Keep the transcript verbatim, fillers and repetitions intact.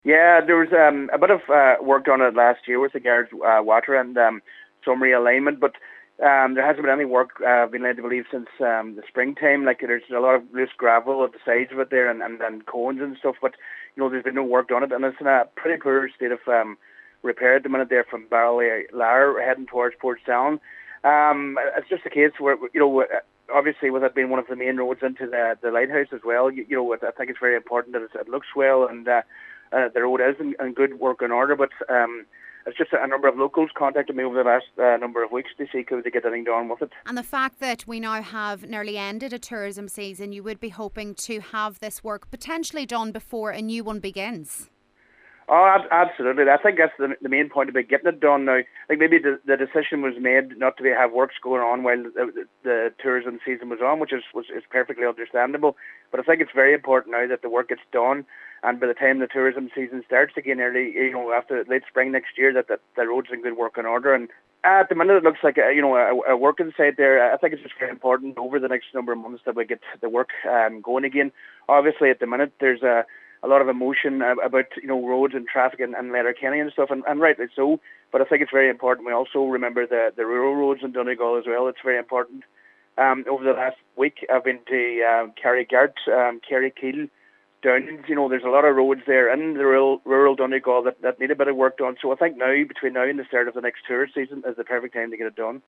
Yeah, there was um, a bit of uh, work done on it last year with regards uh, water and um, some realignment, but um, there hasn't been any work, uh, been led to believe, since um, the springtime. Like, there's a lot of loose gravel at the sides of it there, and, and, and cones and stuff, but you know there's been no work done it, and it's in a pretty poor state of um, repair at the minute there from Barrowlar heading towards Port Sound. Um, it's just a case where, you know, obviously with it being one of the main roads into the, the lighthouse as well, you, you know, I think it's very important that it's, it looks well, and uh, uh, the road is in, in good working order, but um, it's just a number of locals contacted me over the last uh, number of weeks to see could they get anything done with it. And the fact that we now have nearly ended a tourism season, you would be hoping to have this work potentially done before a new one begins. Oh, ab- absolutely. I think that's the, the main point about getting it done now. Like, maybe the, the decision was made not to be, have works going on while the, the, the tourism season was on, which is, was, is perfectly understandable. But I think it's very important now that the work gets done, and by the time the tourism season starts again early, you know, after late spring next year, that, that the road's in good working order. And at the minute, it looks like a, you know a, a working site there. I think it's just very important over the next number of months that we get the work um, going again. Obviously, at the minute, there's a a lot of emotion about, you know, roads and traffic and, and Letterkenny and stuff, and, and rightly so. But I think it's very important we also remember the, the rural roads in Donegal as well. It's very important. Um, over the last week, I've been to um, Carrygart, um, Kerrykeel, Downings. You know, there's a lot of roads there in the rural, rural Donegal that, that need a bit of work done. So I think now, between now and the start of the next tourist season, is the perfect time to get it done.